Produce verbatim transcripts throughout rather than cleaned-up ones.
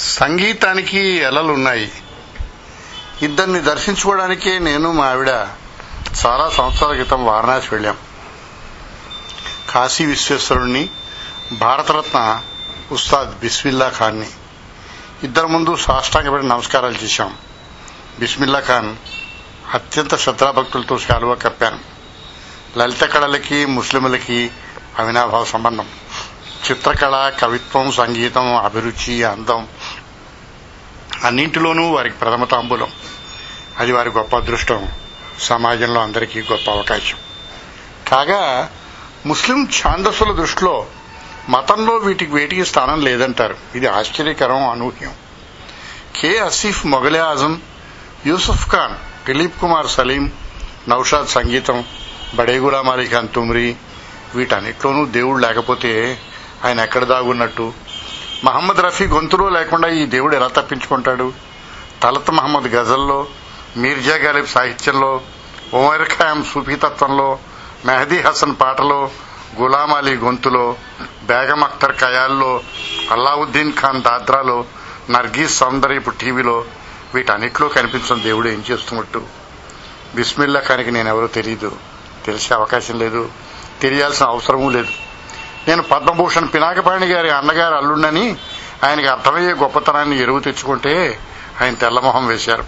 సంగీతానికి ఎలలున్నాయి. ఇద్దరిని దర్శించుకోవడానికే నేను మా ఆవిడ చాలా సంవత్సరాల క్రితం వారణాసి వెళ్ళాం. కాశీ విశ్వేశ్వరుణ్ణి, భారతరత్న ఉస్తాద్ బిస్మిల్లా ఖాన్ని ఇద్దరి ముందు సాష్టాంగపడి నమస్కారాలు చేశాం. బిస్మిల్లా ఖాన్ అత్యంత శ్రద్ధాభక్తులతో శాలువా కప్పాను. లలిత కళలకి ముస్లింలకి అవినాభావ సంబంధం. చిత్రకళ, కవిత్వం, సంగీతం, అభిరుచి, అందం అన్నింటిలోనూ వారికి ప్రథమ తాంబూలం. అది వారి గొప్ప అదృష్టం, సమాజంలో అందరికీ గొప్ప అవకాశం. కాగా ముస్లిం ఛాందస్సుల దృష్టిలో మతంలో వీటికి వేటికి స్థానం లేదంటారు. ఇది ఆశ్చర్యకరం, అనూహ్యం. కె ఆసిఫ్ మొఘలే ఆజం, యూసుఫ్ ఖాన్, దిలీప్ కుమార్ సలీం, నౌషాద్ సంగీతం, బడే గులాం అలీ ఖాన్ తుమ్రీ, వీటన్నిట్లోనూ దేవుడు లేకపోతే ఆయన ఎక్కడ దాగున్నట్టు? మహమ్మద్ రఫీ గొంతులో లేకుండా ఈ దేవుడు ఎలా తప్పించుకుంటాడు? తలత్ మహమ్మద్ గజల్లో, మీర్జా గాలిబ్ సాహిత్యంలో, ఉమర్ ఖాయం సూఫీతత్వంలో, మెహదీ హసన్ పాటలో, గులాం అలీ గొంతులో, బేగం అఖ్తర్ ఖయాల్లో, అల్లావుద్దీన్ ఖాన్ దాద్రాలో, నర్గీస్ సౌందర్యపు టీవీలో, వీటన్నిటిలో కనిపించిన దేవుడు ఏం చేస్తున్నట్టు? బిస్మిల్లా ఖాన్కి నేనెవరో తెలియదు, తెలిసే అవకాశం లేదు, తెలియాల్సిన అవసరమూ లేదు. నేను పద్మభూషణ్ పినాకపాణి గారి అన్నగారు అల్లుండని ఆయనకి అర్థమయ్యే గొప్పతనాన్ని ఎరువు తెచ్చుకుంటే ఆయన తెల్లమొహం వేశారు.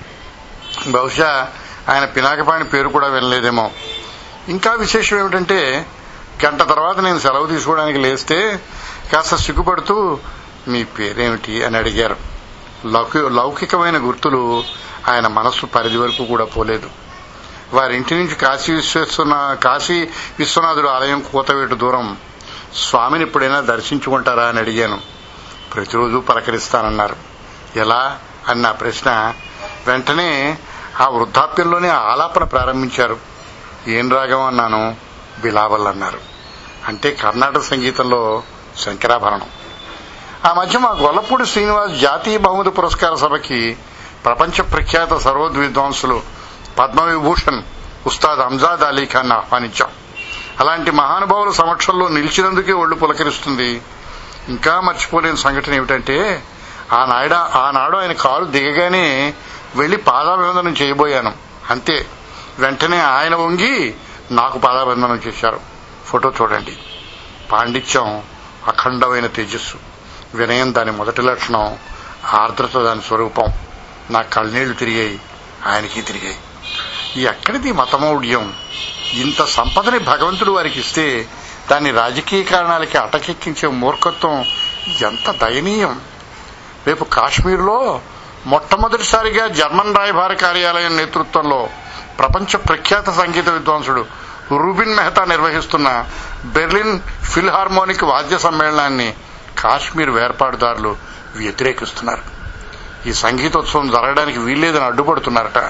బహుశా ఆయన పినాకపాణి పేరు కూడా వినలేదేమో. ఇంకా విశేషం ఏమిటంటే, గంట తర్వాత నేను సెలవు తీసుకోవడానికి లేస్తే కాస్త సిగ్గుపడుతూ మీ పేరేమిటి అని అడిగారు. లౌకికమైన గుర్తులు ఆయన మనస్సు పరిధి వరకు కూడా పోలేదు. వారింటి నుంచి కాశీ విశ్వేశ్వర కాశీ విశ్వనాథుడు ఆలయం కూతవేటు దూరం. స్వామిని ఎప్పుడైనా దర్శించుకుంటారా అని అడిగాను. ప్రతిరోజు పలకరిస్తానన్నారు. ఎలా అన్న ప్రశ్న వెంటనే ఆ వృద్ధాప్యంలోనే ఆలాపన ప్రారంభించారు. ఏం రాగం అన్నాను. బిలావల్ అన్నారు. అంటే కర్ణాటక సంగీతంలో శంకరాభరణం. ఆ మధ్య మా గొల్లపూడి శ్రీనివాస్ జాతీయ బహుమతి పురస్కార సభకి ప్రపంచ ప్రఖ్యాత సర్వోద్ విద్వాంసులు పద్మవిభూషణ్ ఉస్తాద్ అంజాద్ అలీ ఖాన్ ఆహ్వానించాం. అలాంటి మహానుభావుల సమక్షంలో నిలిచినందుకే ఒళ్ళు పులకరిస్తుంది. ఇంకా మర్చిపోలేని సంఘటన ఏమిటంటే, ఆనాడ ఆనాడు ఆయన కారు దిగగానే వెళ్లి పాదాభివందనం చేయబోయాను. అంతే, వెంటనే ఆయన వంగి నాకు పాదాభివందనం చేశారు. ఫోటో చూడండి. పాండిత్యం అఖండమైన తేజస్సు, వినయం దాని మొదటి లక్షణం, ఆర్ద్రత దాని స్వరూపం. నా కళ్ళనీళ్లు తిరిగాయి, ఆయనకి తిరిగాయి. ఎక్కడిది మతమౌఢ్యం? ఇంత సంపదని భగవంతుడు వారికి ఇస్తే దాన్ని రాజకీయ కారణాలకి అటకెక్కించే మూర్ఖత్వం ఎంత దయనీయం. రేపు కాశ్మీర్లో మొట్టమొదటిసారిగా జర్మన్ రాయబార కార్యాలయం నేతృత్వంలో ప్రపంచ ప్రఖ్యాత సంగీత విద్వాంసుడు రూబిన్ మెహతా నిర్వహిస్తున్న బెర్లిన్ ఫిల్హార్మోనిక్ వాద్య సమ్మేళనాన్ని కాశ్మీర్ వేర్పాటుదారులు వ్యతిరేకిస్తున్నారు. ఈ సంగీతోత్సవం జరగడానికి వీల్లేదని అడ్డుపడుతున్నారట.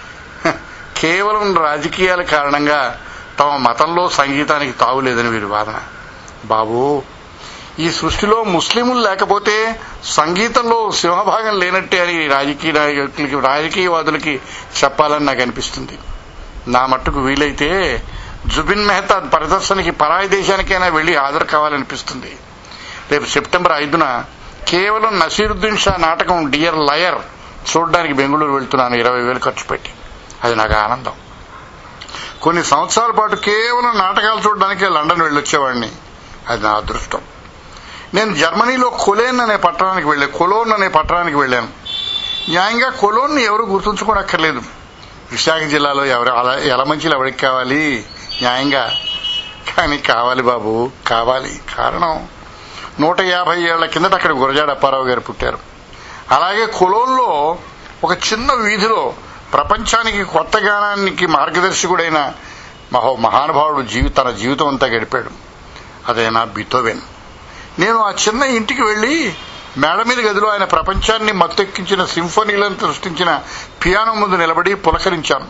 కేవలం రాజకీయాల కారణంగా తమ మతంలో సంగీతానికి తావులేదని వీరి వాదన. బాబు, ఈ సృష్టిలో ముస్లింలు లేకపోతే సంగీతంలో సింహభాగం లేనట్టే అని రాజకీయ నాయకులకి రాజకీయవాదులకి చెప్పాలని నాకు అనిపిస్తుంది. నా మట్టుకు వీలైతే జుబిన్ మెహతా ప్రదర్శనకి పరాయి దేశానికైనా వెళ్లి హాజరు కావాలనిపిస్తుంది. రేపు సెప్టెంబర్ ఐదున కేవలం నసీరుద్దీన్ షా నాటకం డియర్ లయర్ చూడడానికి బెంగళూరు వెళ్తున్నాను, ఇరవై వేలు ఖర్చు పెట్టి. అది నాకు ఆనందం. కొన్ని సంవత్సరాల పాటు కేవలం నాటకాలు చూడడానికే లండన్ వెళ్ళొచ్చేవాడిని. అది నా అదృష్టం. నేను జర్మనీలో కొలేన్ అనే పట్టణానికి వెళ్ళాను కొలోన్ అనే పట్టణానికి వెళ్ళాను. న్యాయంగా కొలోన్ ఎవరు గుర్తుంచుకోనక్కర్లేదు. విశాఖ జిల్లాలో ఎవరు ఎలమంచిలు ఎవరికి కావాలి న్యాయంగా? కానీ కావాలి బాబు, కావాలి. కారణం, నూట యాభై ఏళ్ల కిందట అక్కడ గురజాడ అప్పారావు గారు పుట్టారు. అలాగే కొలోన్లో ఒక చిన్న వీధిలో ప్రపంచానికి కొత్త గానానికి మార్గదర్శకుడైన మహో మహానుభావుడు జీవి తన జీవితం అంతా గడిపాడు. అదైనా బీథోవెన్. నేను ఆ చిన్న ఇంటికి వెళ్లి మేడ మీద గదిలో ఆయన ప్రపంచాన్ని మత్తెక్కించిన సింఫోనీలను సృష్టించిన పియానో ముందు నిలబడి పులకరించాను.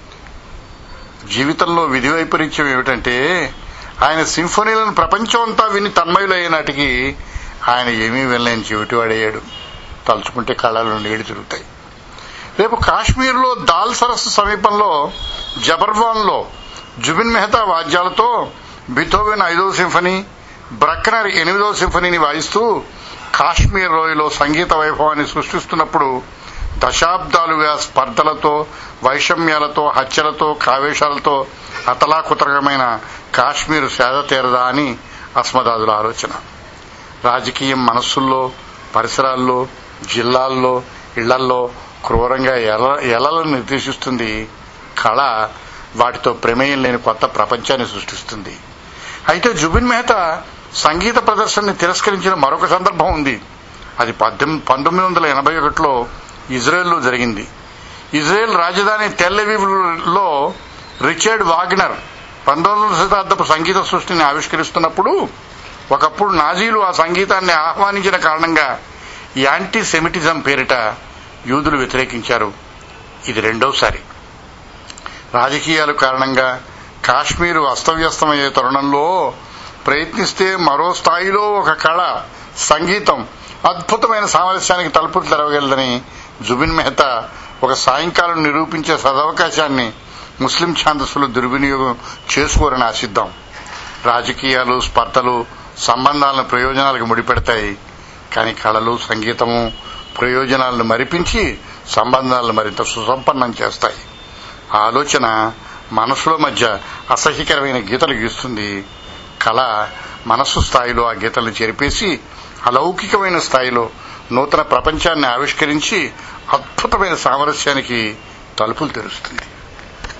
జీవితంలో విధి వైపరీత్యం ఏమిటంటే, ఆయన సింఫోనీలను ప్రపంచం అంతా విని తన్మయులయ్యే నాటికి ఆయన ఏమీ వినలేని చెవిటివాడయ్యాడు. తలుచుకుంటే కళ్ళలో నీళ్లు తిరుగుతాయి. రేపు కాశ్మీర్లో దాల్ సరస్సు సమీపంలో జబర్వాన్లో జుబిన్ మెహతా వాద్యాలతో బీథోవెన్ ఐదవ సింఫనీ, బ్రక్నర్ ఎనిమిదవ సింఫనీని వాయిస్తూ కాశ్మీర్ లోయలో సంగీత వైభవాన్ని సృష్టిస్తున్నప్పుడు దశాబ్దాలుగా స్పర్ధలతో, వైషమ్యాలతో, హత్యలతో, కావేశాలతో అతలాకుతరమైన కాశ్మీరు సేద తీరదా అని అస్మదాదుల ఆలోచన. రాజకీయం మనస్సుల్లో, పరిసరాల్లో, జిల్లాల్లో, ఇళ్లల్లో క్రూరంగా ఎల ఎలలను నిర్దేశిస్తుంది. కళ వాటితో ప్రమేయం లేని కొత్త ప్రపంచాన్ని సృష్టిస్తుంది. అయితే జుబిన్ మెహతా సంగీత ప్రదర్శనని తిరస్కరించిన మరొక సందర్భం ఉంది. అది పంతొమ్మిది వందల ఎనభై ఒకటిలో ఇజ్రాయెల్లో జరిగింది. ఇజ్రాయెల్ రాజధాని టెల్ అవీవ్ లో రిచర్డ్ వాగ్నర్ పంతొమ్మిదవ శతాబ్దపు సంగీత సృష్టిని ఆవిష్కరిస్తున్నప్పుడు ఒకప్పుడు నాజీలు ఆ సంగీతాన్ని ఆహ్వానించిన కారణంగా యాంటీ సెమిటిజం పేరిట యూదులు వ్యతిరేకించారు. ఇది రెండోసారి. రాజకీయాల కారణంగా కాశ్మీరు అస్తవ్యస్తమయ్యే తరుణంలో ప్రయత్నిస్తే మరో స్థాయిలో ఒక కళ, సంగీతం అద్భుతమైన సామరస్యానికి తలుపులు తెరవగలదని జుబిన్ మెహతా ఒక సాయంకాలం నిరూపించే సదవకాశాన్ని ముస్లిం ఛాందస్సులు దుర్వినియోగం చేసుకోరని ఆశిద్దాం. రాజకీయాలు, స్పర్ధలు సంబంధాలను ప్రయోజనాలకు ముడిపెడతాయి. కానీ కళలు, సంగీతము ప్రయోజనాలను మరిపించి సంబంధాలను మరింత సుసంపన్నం చేస్తాయి. ఆ ఆలోచన మనసులో మధ్య అసహ్యకరమైన గీతలు గీస్తుంది. కళ మనస్సు స్థాయిలో ఆ గీతలను చెరిపేసి అలౌకికమైన స్థాయిలో నూతన ప్రపంచాన్ని ఆవిష్కరించి అద్భుతమైన సామరస్యానికి తలుపులు తెరుస్తుంది.